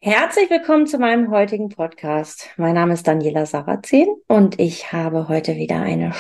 Herzlich willkommen zu meinem heutigen Podcast. Mein Name ist Daniela Sarrazin und ich habe heute wieder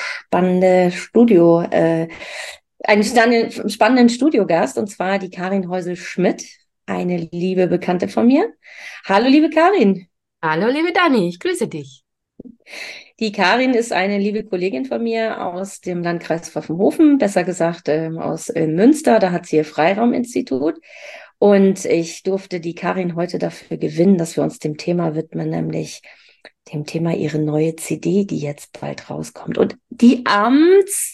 einen spannenden Studiogast, und zwar die Karin Häusel-Schmidt, eine liebe Bekannte von mir. Hallo, liebe Karin. Hallo, liebe Dani, ich grüße dich. Die Karin ist eine liebe Kollegin von mir aus dem Landkreis Pfaffenhofen, besser gesagt aus Münster. Da hat sie ihr Freirauminstitut. Und ich durfte die Karin heute dafür gewinnen, dass wir uns dem Thema widmen, nämlich dem Thema ihre neue CD, die jetzt bald rauskommt und die am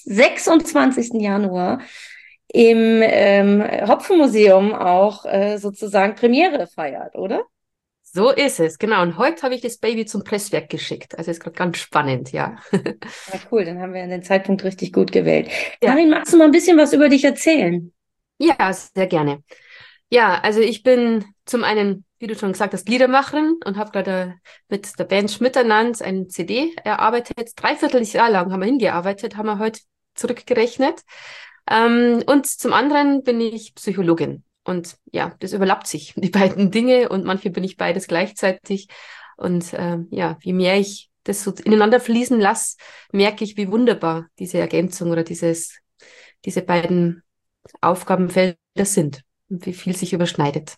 26. Januar im Hopfenmuseum auch sozusagen Premiere feiert, oder? So ist es, genau. Und heute habe ich das Baby zum Presswerk geschickt. Also ist gerade ganz spannend, ja. Ja, cool, dann haben wir den Zeitpunkt richtig gut gewählt. Ja, Karin, magst du mal ein bisschen was über dich erzählen? ja, sehr gerne. Ja, also ich bin zum einen, wie du schon gesagt hast, Liedermacherin und habe gerade mit der Band Schmitternanz eine CD erarbeitet. Dreiviertel Jahr lang haben wir hingearbeitet, haben wir heute zurückgerechnet. Und zum anderen bin ich Psychologin. Und ja, das überlappt sich, die beiden Dinge. Und manchmal bin ich beides gleichzeitig. Und ja, je mehr ich das so ineinander fließen lasse, merke ich, wie wunderbar diese Ergänzung oder diese beiden Aufgabenfelder sind und wie viel sich überschneidet.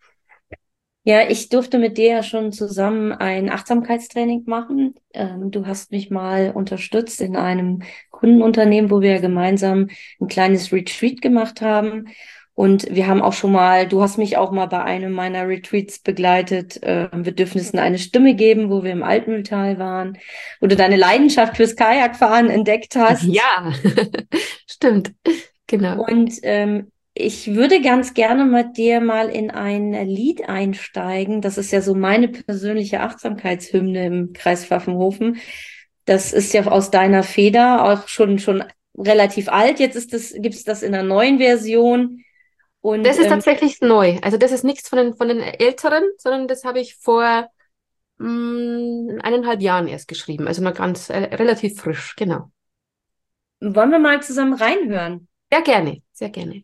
Ja, ich durfte mit dir ja schon zusammen ein Achtsamkeitstraining machen. Du hast mich mal unterstützt in einem Kundenunternehmen, wo wir gemeinsam ein kleines Retreat gemacht haben. Und wir haben auch schon mal, du hast mich auch mal bei einem meiner Retreats begleitet, wir dürfen es eine Stimme geben, wo wir im Altmühltal waren, wo du deine Leidenschaft fürs Kajakfahren entdeckt hast. Ja, stimmt, genau. Und ich würde ganz gerne mit dir mal in ein Lied einsteigen. Das ist ja so meine persönliche Achtsamkeitshymne im Kreis Pfaffenhofen. Das ist ja aus deiner Feder, auch schon relativ alt. Jetzt gibt es das in einer neuen Version. Und Das ist tatsächlich neu. Also das ist nichts von den Älteren, sondern das habe ich vor 1,5 Jahren erst geschrieben. Also noch ganz relativ frisch, genau. wollen wir mal zusammen reinhören? Sehr gerne, sehr gerne.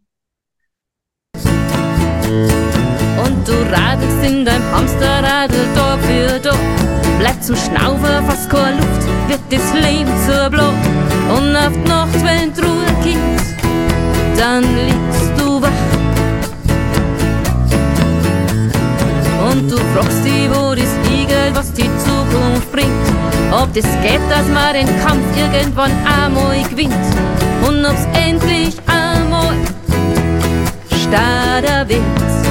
Und du radelst in deinem Hamsterradl Tag für Tag. Bleibt zum Schnaufen fast keine Luft, wird das Leben zu blau. Und auf die Nacht, wenn die Ruhe kommt, dann liegst du wach. Und du fragst dich, wo das liegt, was die Zukunft bringt. Ob das geht, dass man den Kampf irgendwann einmal gewinnt. Und ob's endlich einmal starter wird.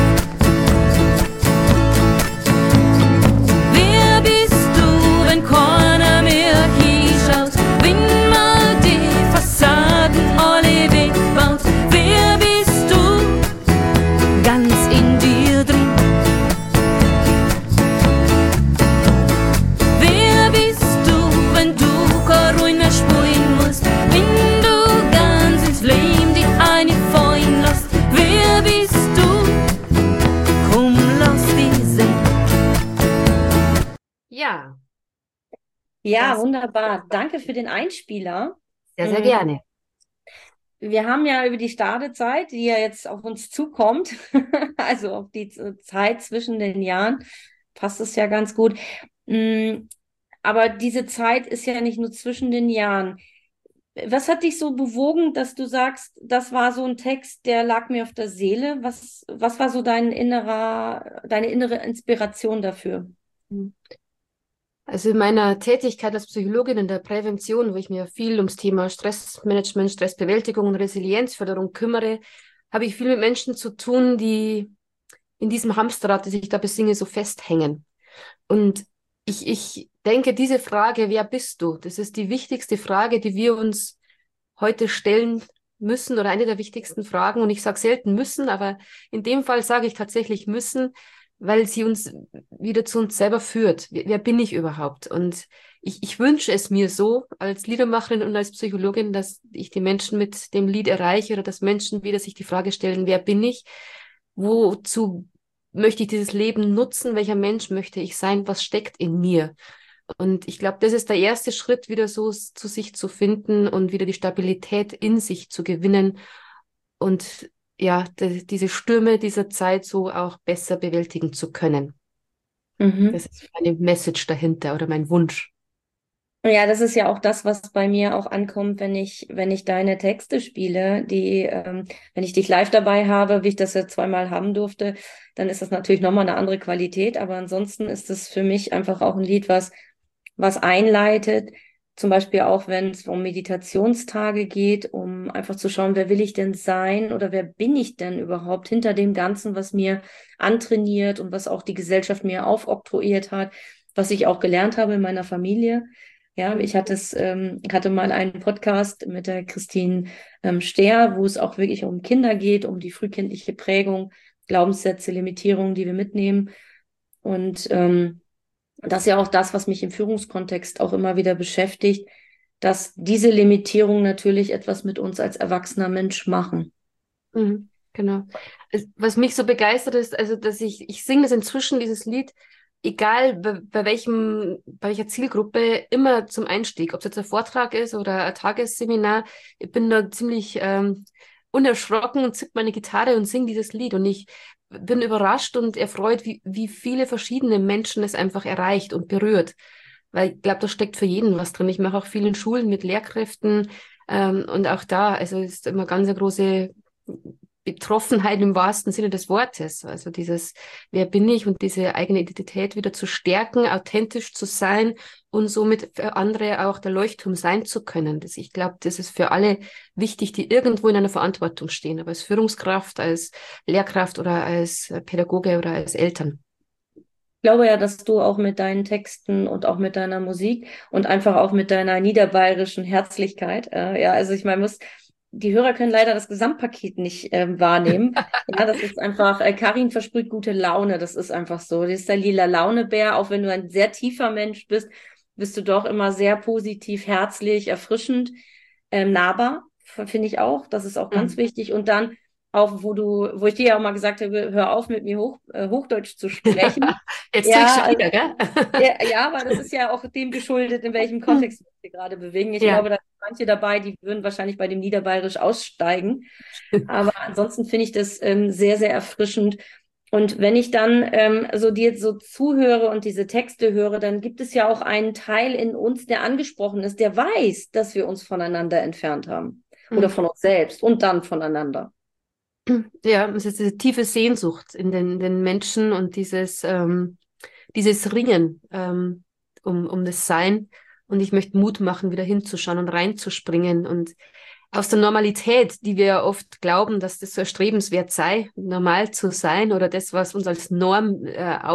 Wer bist du, wenn keiner mehr hinschaut? Wenn man die Fassaden alle wegbaut? Wer bist du, ganz in dir drin? Wer bist du, wenn du keine Ruine spielen musst? Wenn du ganz ins Leben dich einfallen lässt? Wer bist du? Komm, lass dich sehen. Ja, Ja, das wunderbar. Danke für den Einspieler. sehr, sehr Mm, gerne. Wir haben ja über die Startezeit, die ja jetzt auf uns zukommt, also auf die Zeit zwischen den Jahren, passt es ja ganz gut. Mm, Aber diese Zeit ist ja nicht nur zwischen den Jahren. Was hat dich so bewogen, dass du sagst, das war so ein Text, der lag mir auf der Seele? Was war so deine innere Inspiration dafür? Also in meiner Tätigkeit als Psychologin in der Prävention, wo ich mir viel ums Thema Stressmanagement, Stressbewältigung und Resilienzförderung kümmere, habe ich viel mit Menschen zu tun, die in diesem Hamsterrad, das ich da besinge, so festhängen. Und ich denke, diese Frage, wer bist du? Das ist die wichtigste Frage, die wir uns heute stellen müssen oder eine der wichtigsten Fragen. Und ich sage selten müssen, aber in dem Fall sage ich tatsächlich müssen, weil sie uns wieder zu uns selber führt. Wer bin ich überhaupt? Und ich wünsche es mir so als Liedermacherin und als Psychologin, dass ich die Menschen mit dem Lied erreiche oder dass Menschen wieder sich die Frage stellen, wer bin ich? Wozu möchte ich dieses Leben nutzen? Welcher Mensch möchte ich sein? Was steckt in mir? Und ich glaube, das ist der erste Schritt, wieder so zu sich zu finden und wieder die Stabilität in sich zu gewinnen und ja, diese Stürme dieser Zeit so auch besser bewältigen zu können. Mhm. Das ist meine Message dahinter oder mein Wunsch. Ja, das ist ja auch das, was bei mir auch ankommt, wenn ich deine Texte spiele, wenn ich dich live dabei habe, wie ich das ja zweimal haben durfte, dann ist das natürlich nochmal eine andere Qualität. Aber ansonsten ist es für mich einfach auch ein Lied, was einleitet. Zum Beispiel auch, wenn es um Meditationstage geht, um einfach zu schauen, wer will ich denn sein oder wer bin ich denn überhaupt hinter dem Ganzen, was mir antrainiert und was auch die Gesellschaft mir aufoktroyiert hat, was ich auch gelernt habe in meiner Familie. Ja, Mhm. hatte mal einen Podcast mit der Christine Stehr, wo es auch wirklich um Kinder geht, um die frühkindliche Prägung, Glaubenssätze, Limitierungen, die wir mitnehmen. Und das ist ja auch das, was mich im Führungskontext auch immer wieder beschäftigt, dass diese Limitierungen natürlich etwas mit uns als erwachsener Mensch machen. Mhm, genau. Was mich so begeistert ist, also dass ich singe das inzwischen, dieses Lied, egal bei welcher Zielgruppe, immer zum Einstieg, ob es jetzt ein Vortrag ist oder ein Tagesseminar, ich bin da ziemlich unerschrocken und zück meine Gitarre und singe dieses Lied und ich bin überrascht und erfreut, wie viele verschiedene Menschen es einfach erreicht und berührt. Weil ich glaube, da steckt für jeden was drin. Ich mache auch viel in Schulen mit Lehrkräften und auch da, also ist immer ganz eine große Betroffenheit im wahrsten Sinne des Wortes. Also dieses, wer bin ich und diese eigene Identität wieder zu stärken, authentisch zu sein und somit für andere auch der Leuchtturm sein zu können. Ich glaube, das ist für alle wichtig, die irgendwo in einer Verantwortung stehen, aber als Führungskraft, als Lehrkraft oder als Pädagoge oder als Eltern. Ich glaube ja, dass du auch mit deinen Texten und auch mit deiner Musik und einfach auch mit deiner niederbayerischen Herzlichkeit, ja, also ich meine, die Hörer können leider das Gesamtpaket nicht wahrnehmen. Ja, das ist einfach, Karin versprüht gute Laune, das ist einfach so. Die ist der lila Launebär, auch wenn du ein sehr tiefer Mensch bist, bist du doch immer sehr positiv, herzlich, erfrischend, nahbar, finde ich auch. Das ist auch ganz Mhm. wichtig. Und dann auch, wo ich dir ja auch mal gesagt habe, hör auf, mit mir Hochdeutsch zu sprechen. Jetzt tue ich Ja, schon wieder, gell? ja, aber das ist ja auch dem geschuldet, in welchem Kontext wir uns hier gerade bewegen. Ich Ja. glaube, da sind manche dabei, die würden wahrscheinlich bei dem Niederbayerisch aussteigen. Aber ansonsten finde ich das sehr, sehr erfrischend. Und wenn ich dann so dir so zuhöre und diese Texte höre, dann gibt es ja auch einen Teil in uns, der angesprochen ist, der weiß, dass wir uns voneinander entfernt haben. Oder Mhm. von uns selbst und dann voneinander. Ja, es ist diese tiefe Sehnsucht in den Menschen und dieses Ringen um das Sein. Und ich möchte Mut machen, wieder hinzuschauen und reinzuspringen und aus der Normalität, die wir ja oft glauben, dass das so erstrebenswert sei, normal zu sein oder das, was uns als Norm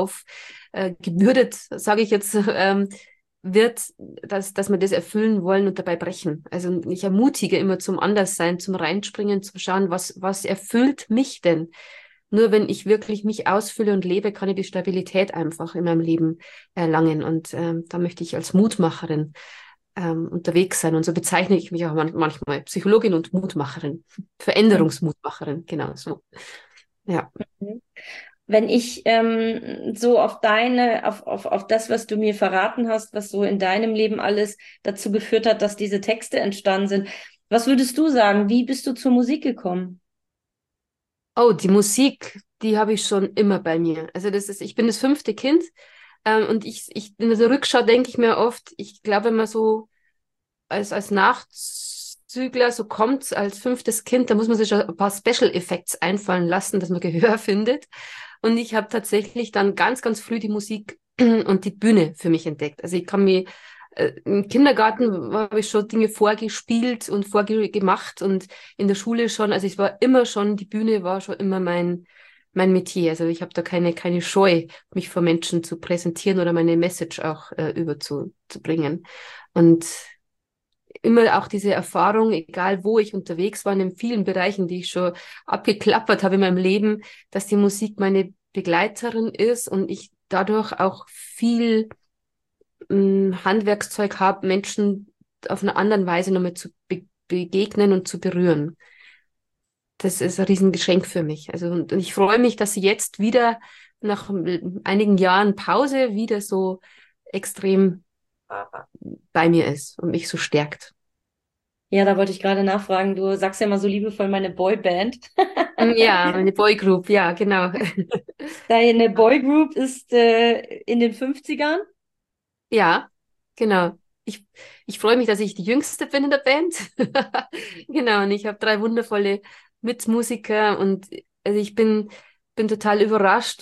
gebürdet, sage ich jetzt, wird, dass wir das erfüllen wollen und dabei brechen. Also ich ermutige immer zum Anderssein, zum Reinspringen, zum Schauen, was erfüllt mich denn? Nur wenn ich wirklich mich ausfülle und lebe, kann ich die Stabilität einfach in meinem Leben erlangen. Und da möchte ich als Mutmacherin unterwegs sein. Und so bezeichne ich mich auch manchmal Psychologin und Mutmacherin, Veränderungsmutmacherin, genau so. Ja. Mhm. Wenn ich so auf das, was du mir verraten hast, was so in deinem Leben alles dazu geführt hat, dass diese Texte entstanden sind, was würdest du sagen? Wie bist du zur Musik gekommen? Oh, die Musik, die habe ich schon immer bei mir. Also ich bin das fünfte Kind und ich in der Rückschau denke ich mir oft, ich glaube, wenn man so als Nachzügler so kommt, als fünftes Kind, da muss man sich schon ein paar Special Effects einfallen lassen, dass man Gehör findet. Und ich habe tatsächlich dann ganz, ganz früh die Musik und die Bühne für mich entdeckt. Also ich kann mich im Kindergarten habe ich schon Dinge vorgespielt und vorgemacht und in der Schule schon. Also es war immer schon, die Bühne war schon immer mein Metier. Also ich habe da keine Scheu, mich vor Menschen zu präsentieren oder meine Message auch überzubringen. Und immer auch diese Erfahrung, egal wo ich unterwegs war, in vielen Bereichen, die ich schon abgeklappert habe in meinem Leben, dass die Musik meine Begleiterin ist und ich dadurch auch viel Handwerkszeug habe, Menschen auf einer anderen Weise nochmal zu begegnen und zu berühren. Das ist ein Riesengeschenk für mich. Also und ich freue mich, dass sie jetzt wieder nach einigen Jahren Pause wieder so extrem bei mir ist und mich so stärkt. Ja, da wollte ich gerade nachfragen. Du sagst ja immer so liebevoll meine Boyband. Ja, eine Boygroup, ja, genau. Deine Boygroup ist in den 50ern? Ja, genau. Ich, ich freue mich, dass ich die Jüngste bin in der Band. Genau, und ich habe 3 wundervolle Mitmusiker und also bin total überrascht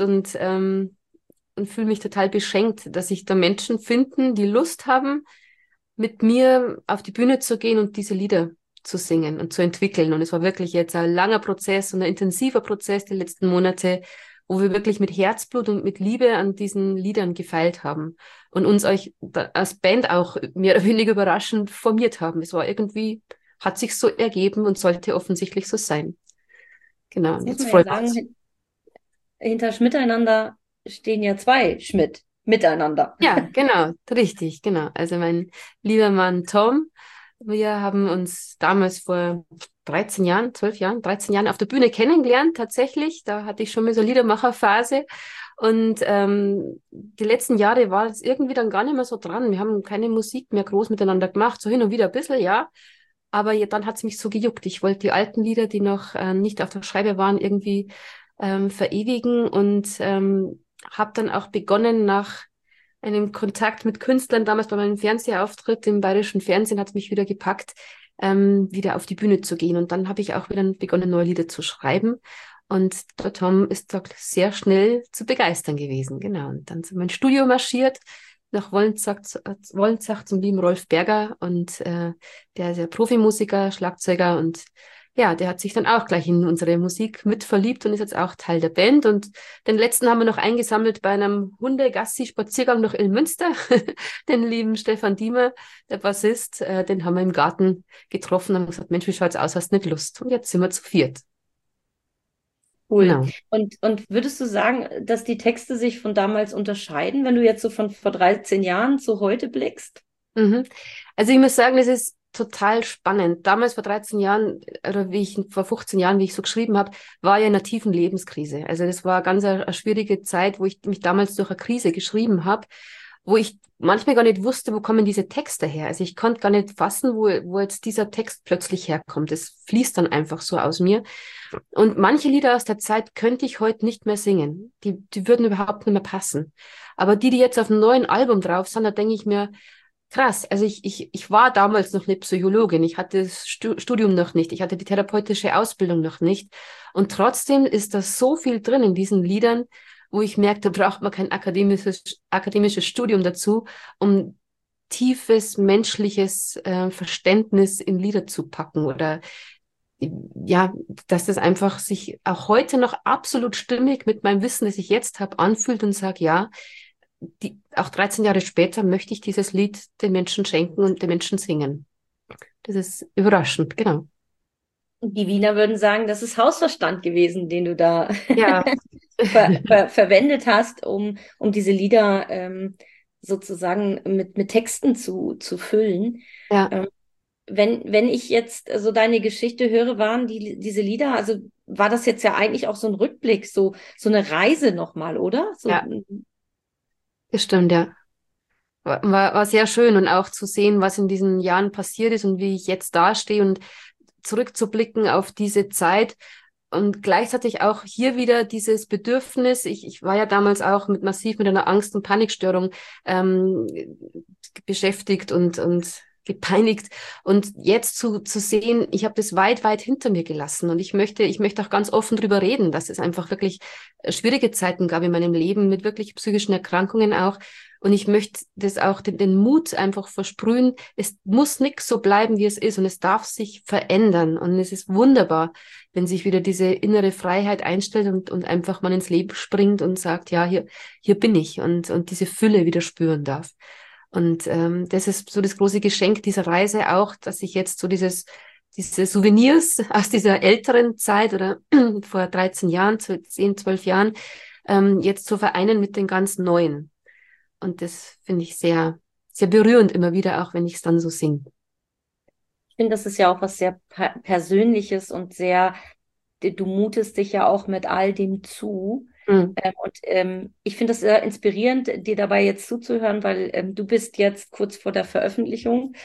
und fühle mich total beschenkt, dass sich da Menschen finden, die Lust haben, mit mir auf die Bühne zu gehen und diese Lieder zu singen und zu entwickeln. Und es war wirklich jetzt ein langer Prozess und ein intensiver Prozess die letzten Monate, wo wir wirklich mit Herzblut und mit Liebe an diesen Liedern gefeilt haben und uns euch als Band auch mehr oder weniger überraschend formiert haben. Es war irgendwie, hat sich so ergeben und sollte offensichtlich so sein. Genau, Jetzt und muss jetzt man ja freuen wir uns. sagen, hinter Schmiteinander stehen ja 2 Schmidt miteinander. Ja, genau, richtig, genau. Also mein lieber Mann Tom, wir haben uns damals vor 13 Jahren, 12 Jahren, 13 Jahren auf der Bühne kennengelernt, tatsächlich. Da hatte ich schon mal so Liedermacherphase. Und die letzten Jahre war es irgendwie dann gar nicht mehr so dran. Wir haben keine Musik mehr groß miteinander gemacht, so hin und wieder ein bisschen, ja. Aber dann hat es mich so gejuckt. Ich wollte die alten Lieder, die noch nicht auf der Scheibe waren, irgendwie verewigen und habe dann auch begonnen, nach einem Kontakt mit Künstlern, damals bei meinem Fernsehauftritt im Bayerischen Fernsehen, hat es mich wieder gepackt, wieder auf die Bühne zu gehen. Und dann habe ich auch wieder begonnen, neue Lieder zu schreiben. Und der Tom ist da sehr schnell zu begeistern gewesen. Genau. Und dann sind wir ins Studio marschiert, nach Wollentzach zum lieben Rolf Berger. Und der ist ja Profimusiker, Schlagzeuger und ja, der hat sich dann auch gleich in unsere Musik mit verliebt und ist jetzt auch Teil der Band. Und den letzten haben wir noch eingesammelt bei einem Hundegassi-Spaziergang nach Ilmünster. Den lieben Stefan Diemer, der Bassist, den haben wir im Garten getroffen und haben gesagt, Mensch, wie schaut's aus, hast nicht Lust? Und jetzt sind wir zu viert. Cool. Genau. Und würdest du sagen, dass die Texte sich von damals unterscheiden, wenn du jetzt so von vor 13 Jahren zu heute blickst? Mhm. Also ich muss sagen, es ist total spannend. Damals vor 13 Jahren oder vor 15 Jahren, wie ich so geschrieben habe, war ja in einer tiefen Lebenskrise. Also das war ganz eine schwierige Zeit, wo ich mich damals durch eine Krise geschrieben habe, wo ich manchmal gar nicht wusste, wo kommen diese Texte her. Also ich konnte gar nicht fassen, wo jetzt dieser Text plötzlich herkommt. Es fließt dann einfach so aus mir. Und manche Lieder aus der Zeit könnte ich heute nicht mehr singen. Die würden überhaupt nicht mehr passen. Aber die jetzt auf einem neuen Album drauf sind, da denke ich mir, krass, also ich war damals noch nicht Psychologin, ich hatte das Studium noch nicht, ich hatte die therapeutische Ausbildung noch nicht und trotzdem ist da so viel drin in diesen Liedern, wo ich merke, da braucht man kein akademisches Studium dazu, um tiefes menschliches Verständnis in Lieder zu packen oder ja, dass das einfach sich auch heute noch absolut stimmig mit meinem Wissen, das ich jetzt habe, anfühlt und sage, ja, auch 13 Jahre später möchte ich dieses Lied den Menschen schenken und den Menschen singen. Das ist überraschend, genau. Die Wiener würden sagen, das ist Hausverstand gewesen, den du da Ja, verwendet hast, um diese Lieder sozusagen mit Texten zu füllen. ja, Ähm, wenn ich jetzt so deine Geschichte höre, waren diese Lieder, also war das jetzt ja eigentlich auch so ein Rückblick, so eine Reise nochmal, oder? So, ja, das stimmt, ja. War sehr schön und auch zu sehen, was in diesen Jahren passiert ist und wie ich jetzt dastehe und zurückzublicken auf diese Zeit und gleichzeitig auch hier wieder dieses Bedürfnis. Ich war ja damals auch massiv mit einer Angst- und Panikstörung ähm, beschäftigt und gepeinigt. Und jetzt zu sehen, ich habe das weit, weit hinter mir gelassen. Und ich möchte auch ganz offen drüber reden, dass es einfach wirklich schwierige Zeiten gab in meinem Leben mit wirklich psychischen Erkrankungen auch. Und ich möchte das auch den Mut einfach versprühen. Es muss nichts so bleiben, wie es ist. Und es darf sich verändern. Und es ist wunderbar, wenn sich wieder diese innere Freiheit einstellt und einfach man ins Leben springt und sagt, ja, hier bin ich und diese Fülle wieder spüren darf. Und das ist so das große Geschenk dieser Reise auch, dass ich jetzt so diese Souvenirs aus dieser älteren Zeit oder vor 13 Jahren, 10, 12 Jahren, jetzt zu vereinen mit den ganz neuen. Und das finde ich sehr, sehr berührend immer wieder, auch wenn ich es dann so singe. ich finde, das ist ja auch was sehr Persönliches und sehr, du mutest dich ja auch mit all dem zu. Mhm. Ich finde es sehr inspirierend, dir dabei jetzt zuzuhören, weil du bist jetzt kurz vor der Veröffentlichung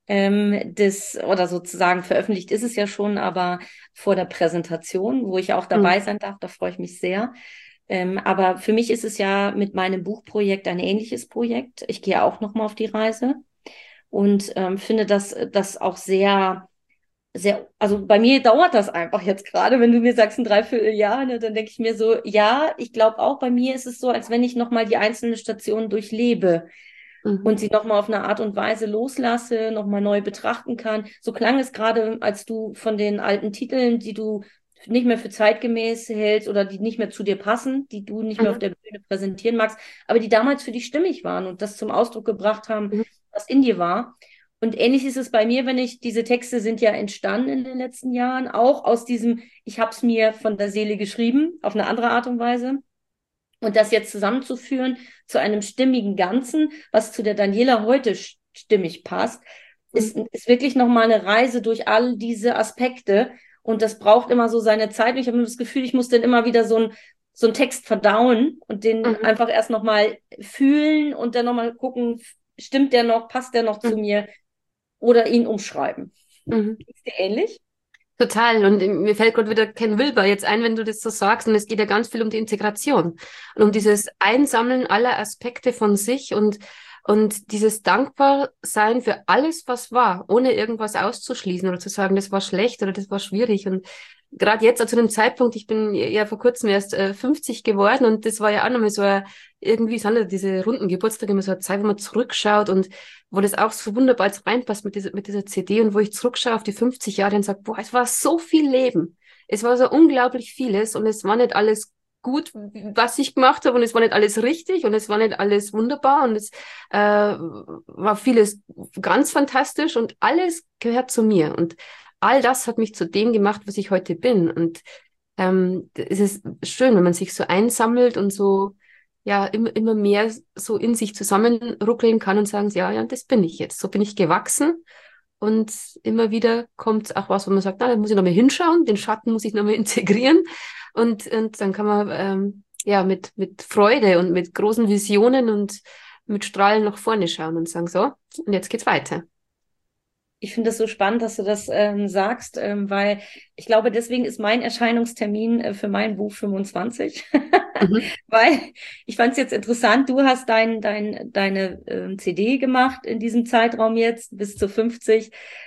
oder sozusagen veröffentlicht ist es ja schon, aber vor der Präsentation, wo ich auch dabei sein darf, da freue ich mich sehr. Aber für mich ist es ja mit meinem Buchprojekt ein ähnliches Projekt. Ich gehe auch nochmal auf die Reise und finde das auch sehr, sehr, also bei mir dauert das einfach jetzt gerade, wenn du mir sagst ein Dreivierteljahr, ne, dann denke ich mir so, ja, ich glaube auch, bei mir ist es so, als wenn ich nochmal die einzelnen Stationen durchlebe und sie nochmal auf eine Art und Weise loslasse, nochmal neu betrachten kann. So klang es gerade, als du von den alten Titeln, die du nicht mehr für zeitgemäß hältst oder die nicht mehr zu dir passen, die du nicht mehr auf der Bühne präsentieren magst, aber die damals für dich stimmig waren und das zum Ausdruck gebracht haben, was in dir war. Und ähnlich ist es bei mir, wenn diese Texte sind ja entstanden in den letzten Jahren, auch aus diesem, ich habe es mir von der Seele geschrieben, auf eine andere Art und Weise. Und das jetzt zusammenzuführen zu einem stimmigen Ganzen, was zu der Daniela heute stimmig passt, ist wirklich nochmal eine Reise durch all diese Aspekte. Und das braucht immer so seine Zeit. Und ich habe das Gefühl, ich muss dann immer wieder so einen Text verdauen und den einfach erst nochmal fühlen und dann nochmal gucken, stimmt der noch, passt der noch zu mir oder ihn umschreiben. Ist dir ähnlich? Total. Und mir fällt gerade wieder Ken Wilber jetzt ein, wenn du das so sagst. Und es geht ja ganz viel um die Integration und um dieses Einsammeln aller Aspekte von sich und dieses Dankbarsein für alles, was war, ohne irgendwas auszuschließen oder zu sagen, das war schlecht oder das war schwierig. Und gerade jetzt, zu dem Zeitpunkt, ich bin ja vor kurzem erst 50 geworden und das war ja auch nochmal so irgendwie sind diese runden Geburtstage immer so eine Zeit, wo man zurückschaut und wo das auch so wunderbar jetzt reinpasst mit dieser CD und wo ich zurückschaue auf die 50 Jahre und sage, boah, es war so viel Leben. Es war so unglaublich vieles und es war nicht alles gut, was ich gemacht habe und es war nicht alles richtig und es war nicht alles wunderbar und es war vieles ganz fantastisch und alles gehört zu mir und all das hat mich zu dem gemacht, was ich heute bin und es ist schön, wenn man sich so einsammelt und so ja immer mehr so in sich zusammenruckeln kann und sagen, ja, das bin ich jetzt, so bin ich gewachsen. Und immer wieder kommt auch was, wo man sagt, na, da muss ich nochmal hinschauen, den Schatten muss ich nochmal integrieren. Und dann kann man ja mit Freude und mit großen Visionen und mit Strahlen nach vorne schauen und sagen, so, und jetzt geht's weiter. Ich finde es so spannend, dass du das sagst, weil ich glaube, deswegen ist mein Erscheinungstermin für mein Buch 25. Weil ich fand es jetzt interessant, du hast deine CD gemacht in diesem Zeitraum jetzt bis zu 50.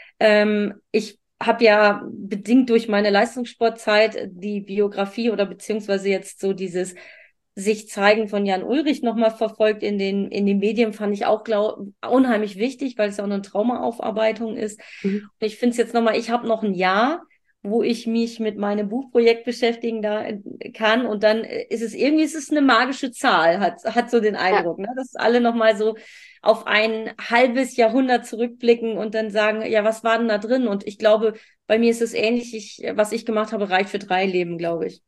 Ich habe ja bedingt durch meine Leistungssportzeit die Biografie oder beziehungsweise jetzt so dieses sich zeigen von Jan Ulrich nochmal verfolgt in den Medien, fand ich auch unheimlich wichtig, weil es ja auch eine Traumaaufarbeitung ist. Und ich finde es jetzt nochmal, ich habe noch ein Jahr, wo ich mich mit meinem Buchprojekt beschäftigen kann und dann ist es eine magische Zahl, hat so den Eindruck, ne? Dass alle nochmal so auf ein halbes Jahrhundert zurückblicken und dann sagen, ja, was war denn da drin? Und ich glaube, bei mir ist es ähnlich, was ich gemacht habe, reicht für 3 Leben, glaube ich.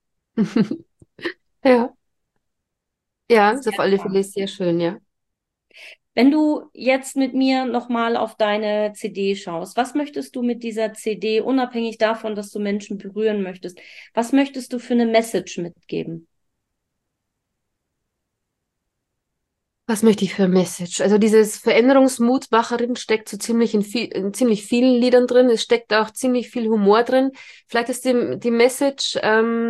Ja. Ja, das ist auf alle Fälle sehr schön, ja. Wenn du jetzt mit mir nochmal auf deine CD schaust, was möchtest du mit dieser CD, unabhängig davon, dass du Menschen berühren möchtest, was möchtest du für eine Message mitgeben? Was möchte ich für ein Message? Also dieses Veränderungsmutmacherin steckt so ziemlich in ziemlich vielen Liedern drin. Es steckt auch ziemlich viel Humor drin. Vielleicht ist die Message,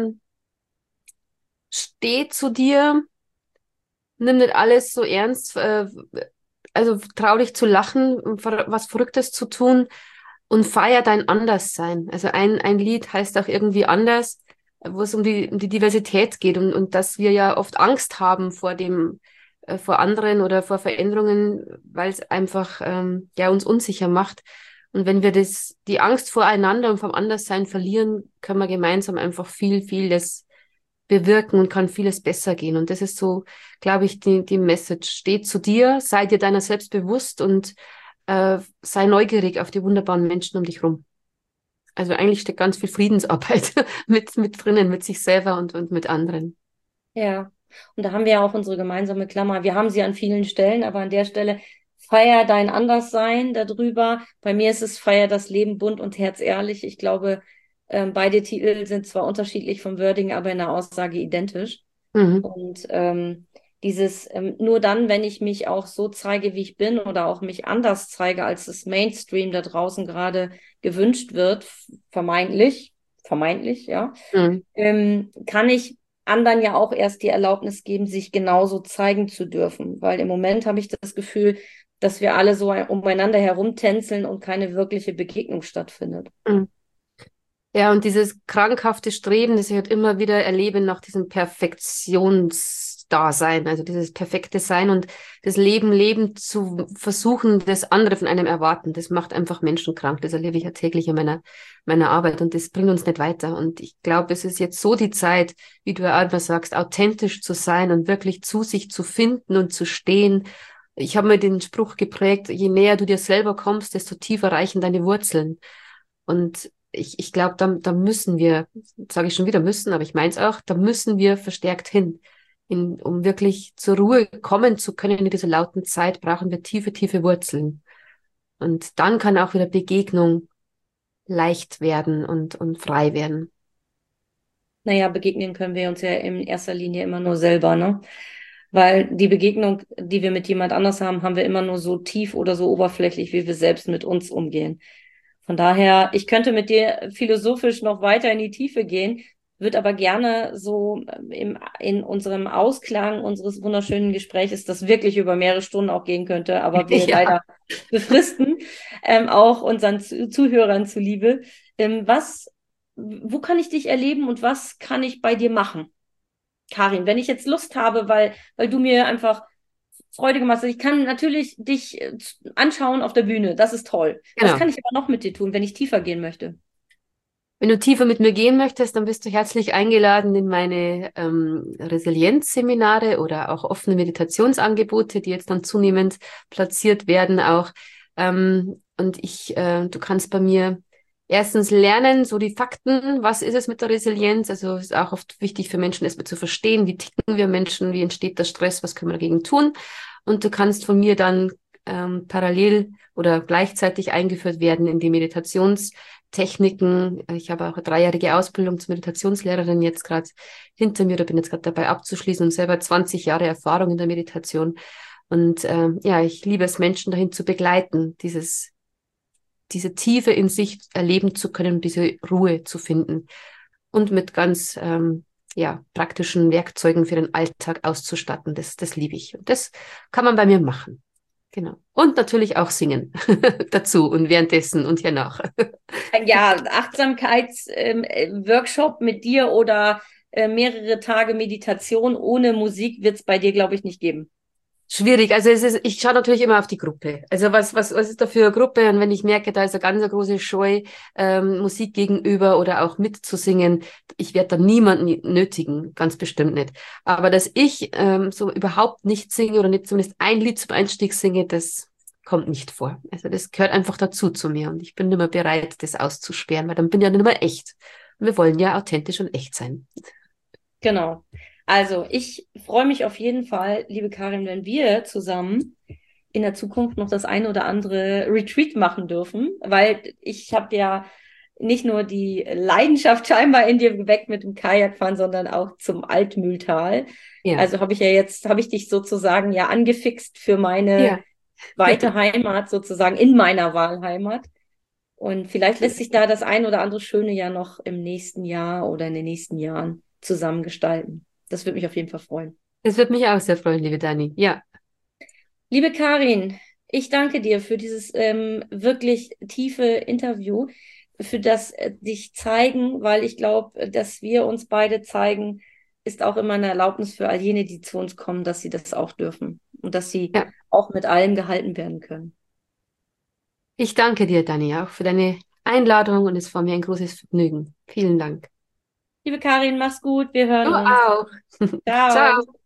steh zu dir, nimm nicht alles so ernst, also trau dich zu lachen, was Verrücktes zu tun und feier dein Anderssein. Also ein Lied heißt auch irgendwie anders, wo es um die Diversität geht und dass wir ja oft Angst haben vor anderen oder vor Veränderungen, weil es einfach ja uns unsicher macht. Und wenn wir die Angst voreinander und vom Anderssein verlieren, können wir gemeinsam einfach vieles bewirken und kann vieles besser gehen. Und das ist so, glaube ich, die Message. Steh zu dir, sei dir deiner selbst bewusst und sei neugierig auf die wunderbaren Menschen um dich rum. Also eigentlich steckt ganz viel Friedensarbeit mit drinnen, mit sich selber und mit anderen. Ja, und da haben wir ja auch unsere gemeinsame Klammer. Wir haben sie an vielen Stellen, aber an der Stelle feier dein Anderssein darüber. Bei mir ist es feier das Leben bunt und herzehrlich. Ich glaube, beide Titel sind zwar unterschiedlich vom Wording, aber in der Aussage identisch. Und Dieses, nur dann, wenn ich mich auch so zeige, wie ich bin oder auch mich anders zeige, als das Mainstream da draußen gerade gewünscht wird, vermeintlich, ja, Mhm. kann ich anderen ja auch erst die Erlaubnis geben, sich genauso zeigen zu dürfen. Weil im Moment habe ich das Gefühl, dass wir alle so umeinander herumtänzeln und keine wirkliche Begegnung stattfindet. Mhm. Ja, und dieses krankhafte Streben, das ich halt immer wieder erlebe nach diesem Perfektionsdasein, also dieses perfekte Sein und das Leben zu versuchen, das andere von einem erwarten, das macht einfach Menschen krank. Das erlebe ich ja täglich in meiner Arbeit und das bringt uns nicht weiter. Und ich glaube, es ist jetzt so die Zeit, wie du ja auch immer sagst, authentisch zu sein und wirklich zu sich zu finden und zu stehen. Ich habe mir den Spruch geprägt, je näher du dir selber kommst, desto tiefer reichen deine Wurzeln. Und ich glaube, da müssen wir, sage ich schon wieder müssen, aber ich meine es auch, da müssen wir verstärkt hin. Um wirklich zur Ruhe kommen zu können in dieser lauten Zeit, brauchen wir tiefe, tiefe Wurzeln. Und dann kann auch wieder Begegnung leicht werden und frei werden. Naja, begegnen können wir uns ja in erster Linie immer nur selber, ne? Weil die Begegnung, die wir mit jemand anders haben, haben wir immer nur so tief oder so oberflächlich, wie wir selbst mit uns umgehen. Von daher, ich könnte mit dir philosophisch noch weiter in die Tiefe gehen, würde aber gerne so in unserem Ausklang unseres wunderschönen Gesprächs, das wirklich über mehrere Stunden auch gehen könnte, aber wir Ja. leider befristen, auch unseren Zuhörern zuliebe. Wo kann ich dich erleben und was kann ich bei dir machen? Karin, wenn ich jetzt Lust habe, weil du mir einfach Freude gemacht hast. Ich kann natürlich dich anschauen auf der Bühne. Das ist toll. Was Genau. kann ich aber noch mit dir tun, wenn ich tiefer gehen möchte? Wenn du tiefer mit mir gehen möchtest, dann bist du herzlich eingeladen in meine Resilienzseminare oder auch offene Meditationsangebote, die jetzt dann zunehmend platziert werden auch. Und du kannst bei mir erstens lernen, so die Fakten, was ist es mit der Resilienz? Also es ist auch oft wichtig für Menschen, erstmal zu verstehen, wie ticken wir Menschen, wie entsteht der Stress, was können wir dagegen tun? Und du kannst von mir dann parallel oder gleichzeitig eingeführt werden in die Meditationstechniken. Ich habe auch eine 3-jährige Ausbildung zur Meditationslehrerin jetzt gerade hinter mir oder bin jetzt gerade dabei abzuschließen und selber 20 Jahre Erfahrung in der Meditation. Und ja, ich liebe es, Menschen dahin zu begleiten, diese Tiefe in sich erleben zu können, diese Ruhe zu finden und mit ganz praktischen Werkzeugen für den Alltag auszustatten. Das liebe ich. Und das kann man bei mir machen. Genau. Und natürlich auch singen dazu und währenddessen und hernach. Ja, Achtsamkeits-Workshop mit dir oder mehrere Tage Meditation ohne Musik wird es bei dir, glaube ich, nicht geben. Schwierig. Also ich schaue natürlich immer auf die Gruppe. Also was ist da für eine Gruppe? Und wenn ich merke, da ist eine ganz große Scheu, Musik gegenüber oder auch mitzusingen, ich werde da niemanden nötigen, ganz bestimmt nicht. Aber dass ich so überhaupt nicht singe oder nicht zumindest ein Lied zum Einstieg singe, das kommt nicht vor. Also das gehört einfach dazu zu mir und ich bin nicht mehr bereit, das auszusperren, weil dann bin ich ja nicht mehr echt. Und wir wollen ja authentisch und echt sein. Genau. Also, ich freue mich auf jeden Fall, liebe Karin, wenn wir zusammen in der Zukunft noch das eine oder andere Retreat machen dürfen, weil ich habe ja nicht nur die Leidenschaft scheinbar in dir geweckt mit dem Kajakfahren, sondern auch zum Altmühltal. Ja. Also habe ich dich sozusagen ja angefixt für meine Ja. zweite Heimat, sozusagen in meiner Wahlheimat. Und vielleicht lässt sich da das ein oder andere Schöne ja noch im nächsten Jahr oder in den nächsten Jahren zusammen gestalten. Das würde mich auf jeden Fall freuen. Das wird mich auch sehr freuen, liebe Dani. Ja. Liebe Karin, ich danke dir für dieses wirklich tiefe Interview, für das dich zeigen, weil ich glaube, dass wir uns beide zeigen, ist auch immer eine Erlaubnis für all jene, die zu uns kommen, dass sie das auch dürfen und dass sie Ja. auch mit allem gehalten werden können. Ich danke dir, Dani, auch für deine Einladung und es war mir ein großes Vergnügen. Vielen Dank. Liebe Karin, mach's gut, wir hören Du uns. auch. Ciao. Ciao.